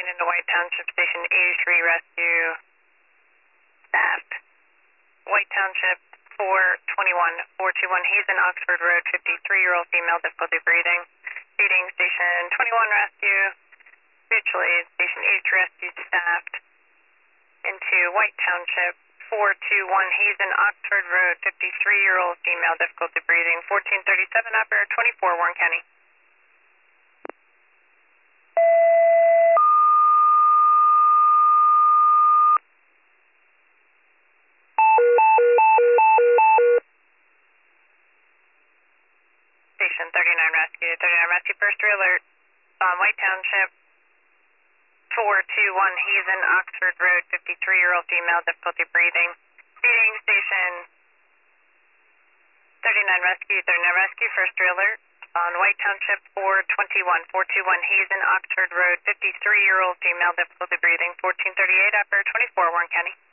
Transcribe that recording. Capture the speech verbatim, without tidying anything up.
Responding into White Township Station eighty-three Rescue staff. White Township four twenty-one four twenty-one Hazen Oxford Road, fifty-three-year-old female, difficulty breathing. Feeding Station twenty-one Rescue. Mutual aid Station eighty-three Rescue staffed into White Township four twenty-one Hazen Oxford Road, fifty-three-year-old female, difficulty breathing. fourteen thirty-seven operator twenty-four Warren County. Station thirty-nine Rescue, thirty-nine Rescue, first alert on White Township four twenty-one Hazen Oxford Road, fifty-three-year-old female, difficulty breathing. Feeding Station thirty-nine Rescue, thirty-nine Rescue, first alert on White Township four twenty-one four twenty-one Hazen Oxford Road, fifty-three-year-old female, difficulty breathing. fourteen thirty-eight operator twenty-four Warren County.